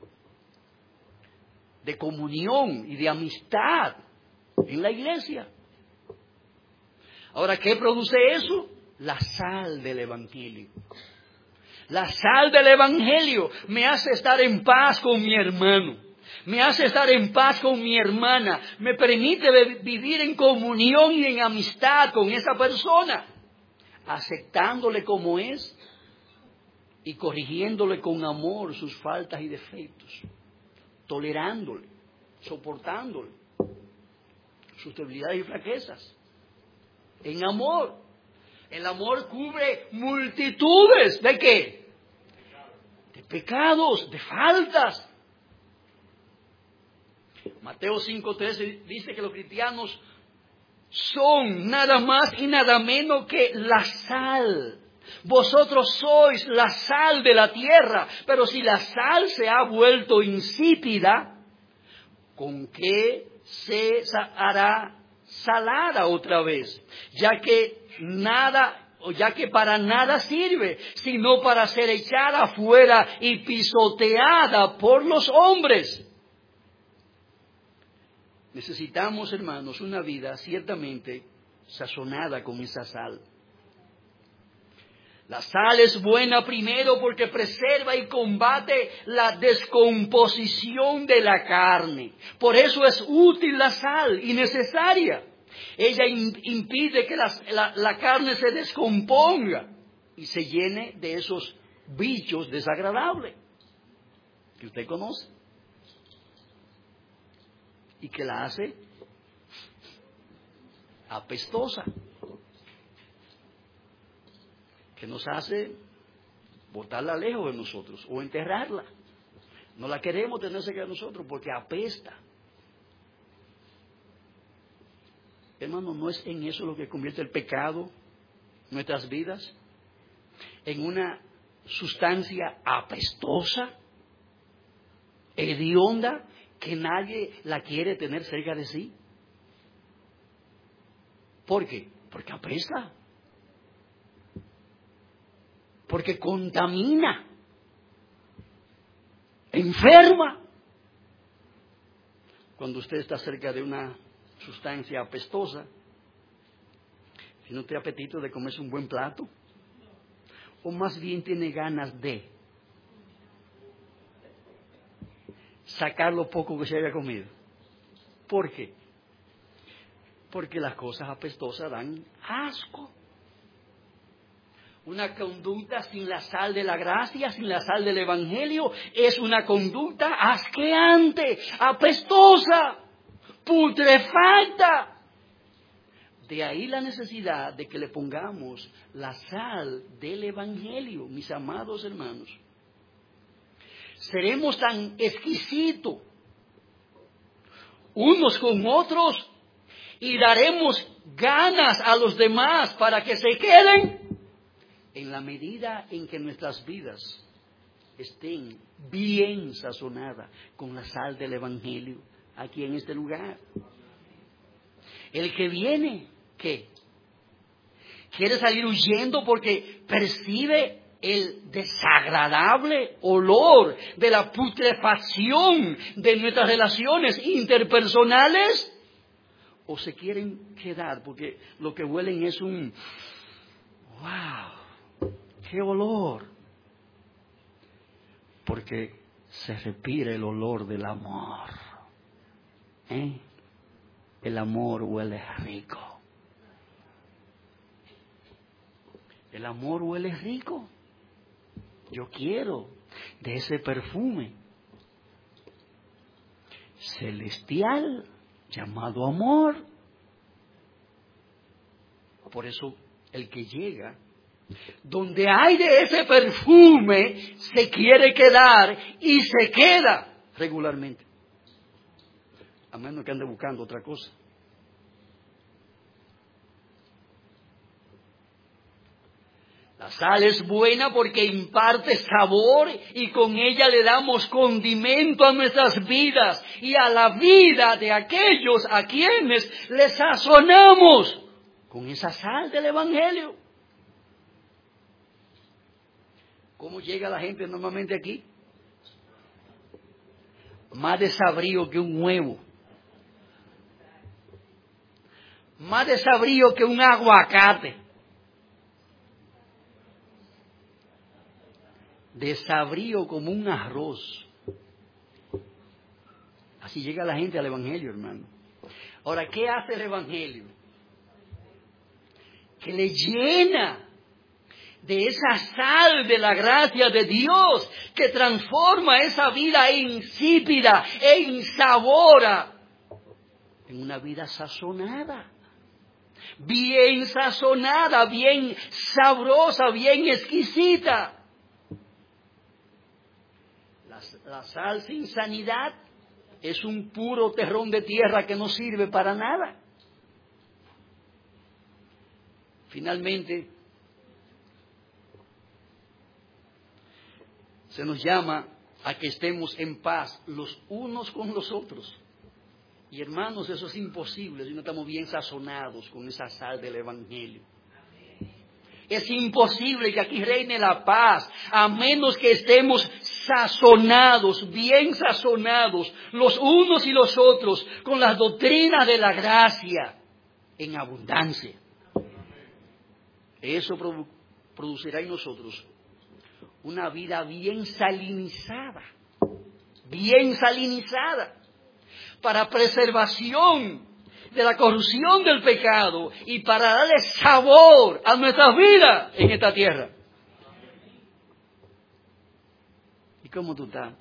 de comunión y de amistad en la iglesia. Ahora, ¿qué produce eso? La sal del Evangelio. La sal del Evangelio me hace estar en paz con mi hermano, me hace estar en paz con mi hermana, me permite vivir en comunión y en amistad con esa persona, aceptándole como es y corrigiéndole con amor sus faltas y defectos, tolerándole, soportándole sus debilidades y flaquezas, en amor. El amor cubre multitudes ¿de qué? De pecados, de faltas. Mateo 5:13 dice que los cristianos son nada más y nada menos que la sal. Vosotros sois la sal de la tierra, pero si la sal se ha vuelto insípida, ¿con qué se hará salada otra vez? Ya que para nada sirve, sino para ser echada afuera y pisoteada por los hombres. Necesitamos, hermanos, una vida ciertamente sazonada con esa sal. La sal es buena primero porque preserva y combate la descomposición de la carne. Por eso es útil la sal y necesaria. Ella impide que la carne se descomponga y se llene de esos bichos desagradables que usted conoce y que la hace apestosa, que nos hace botarla lejos de nosotros o enterrarla. No la queremos tener cerca de nosotros porque apesta. Hermano, ¿no es en eso lo que convierte el pecado en nuestras vidas? En una sustancia apestosa, hedionda, que nadie la quiere tener cerca de sí. ¿Por qué? Porque apesta. Porque contamina. Enferma. Cuando usted está cerca de una sustancia apestosa, si no tiene apetito de comerse un buen plato, o más bien tiene ganas de sacar lo poco que se haya comido. ¿Por qué? Porque las cosas apestosas dan asco. Una conducta sin la sal de la gracia, sin la sal del Evangelio, es una conducta asqueante, apestosa, putrefacta. De ahí la necesidad de que le pongamos la sal del Evangelio, mis amados hermanos. Seremos tan exquisitos unos con otros y daremos ganas a los demás para que se queden en la medida en que nuestras vidas estén bien sazonadas con la sal del Evangelio aquí en este lugar. El que viene, ¿qué? Quiere salir huyendo porque percibe el desagradable olor de la putrefacción de nuestras relaciones interpersonales, o se quieren quedar porque lo que huelen es un ¡wow! ¡Qué olor! Porque se respira el olor del amor. El amor huele rico. El amor huele rico. Yo quiero de ese perfume celestial llamado amor. Por eso el que llega, donde hay de ese perfume, se quiere quedar y se queda regularmente. A menos que ande buscando otra cosa. La sal es buena porque imparte sabor y con ella le damos condimento a nuestras vidas y a la vida de aquellos a quienes les sazonamos con esa sal del Evangelio. ¿Cómo llega la gente normalmente aquí? Más desabrido que un huevo. Más desabrido que un aguacate. Desabrido como un arroz. Así llega la gente al Evangelio, hermano. Ahora, ¿qué hace el Evangelio? Que le llena de esa sal de la gracia de Dios, que transforma esa vida insípida e insabora en una vida sazonada. Bien sazonada, bien sabrosa, bien exquisita. La sal sin sanidad es un puro terrón de tierra que no sirve para nada. Finalmente, se nos llama a que estemos en paz los unos con los otros. Y hermanos, eso es imposible si no estamos bien sazonados con esa sal del Evangelio. Es imposible que aquí reine la paz, a menos que estemos sazonados, bien sazonados, los unos y los otros, con las doctrinas de la gracia en abundancia. Eso producirá en nosotros una vida bien salinizada, para preservación de la corrupción del pecado y para darle sabor a nuestras vidas en esta tierra. ¿Y cómo tú estás?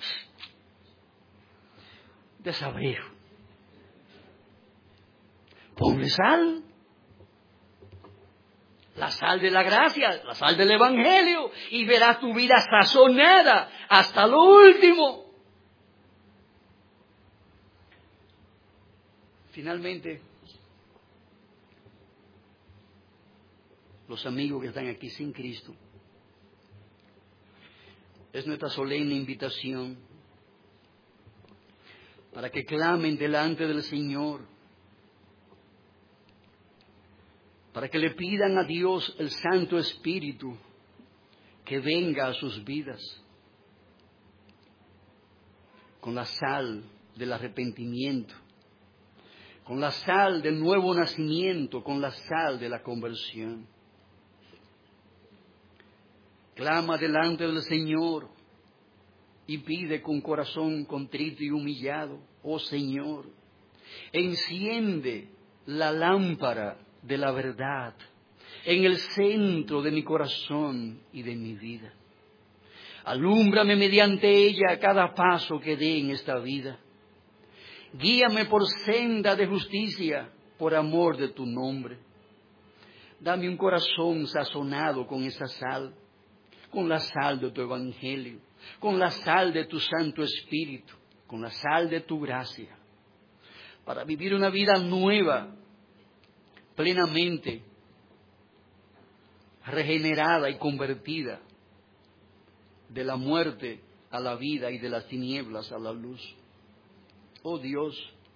Desabrido. Ponle sal. La sal de la gracia, la sal del Evangelio, y verás tu vida sazonada hasta lo último. Finalmente, los amigos que están aquí sin Cristo, es nuestra solemne invitación para que clamen delante del Señor, para que le pidan a Dios el Santo Espíritu que venga a sus vidas con la sal del arrepentimiento, con la sal del nuevo nacimiento, con la sal de la conversión. Clama delante del Señor y pide con corazón contrito y humillado: oh Señor, enciende la lámpara de la verdad en el centro de mi corazón y de mi vida. Alúmbrame mediante ella a cada paso que dé en esta vida. Guíame por senda de justicia, por amor de tu nombre. Dame un corazón sazonado con esa sal, con la sal de tu Evangelio, con la sal de tu Santo Espíritu, con la sal de tu gracia, para vivir una vida nueva, plenamente regenerada y convertida de la muerte a la vida y de las tinieblas a la luz. Oh Dios,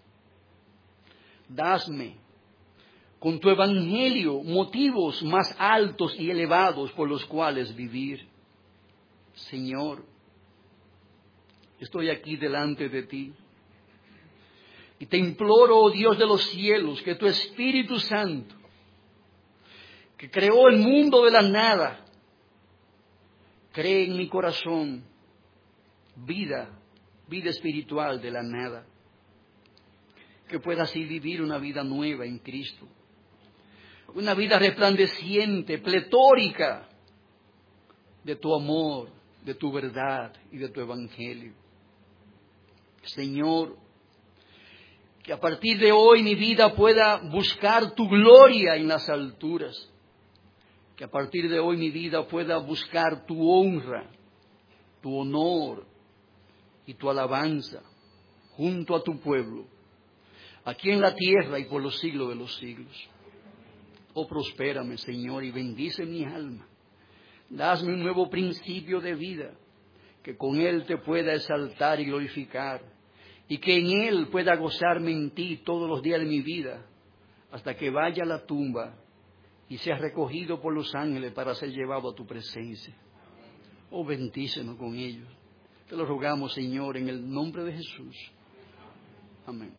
dasme con tu Evangelio motivos más altos y elevados por los cuales vivir. Señor, estoy aquí delante de ti y te imploro, oh Dios de los cielos, que tu Espíritu Santo, que creó el mundo de la nada, cree en mi corazón vida espiritual de la nada, que pueda así vivir una vida nueva en Cristo, una vida resplandeciente, pletórica de tu amor, de tu verdad y de tu Evangelio. Señor, que a partir de hoy mi vida pueda buscar tu gloria en las alturas, que a partir de hoy mi vida pueda buscar tu honra, tu honor y tu alabanza junto a tu pueblo, aquí en la tierra y por los siglos de los siglos. Oh, prospérame, Señor, y bendice mi alma. Dame un nuevo principio de vida, que con él te pueda exaltar y glorificar, y que en él pueda gozarme en ti todos los días de mi vida, hasta que vaya a la tumba y sea recogido por los ángeles para ser llevado a tu presencia. Oh, bendícenos con ellos. Te lo rogamos, Señor, en el nombre de Jesús. Amén.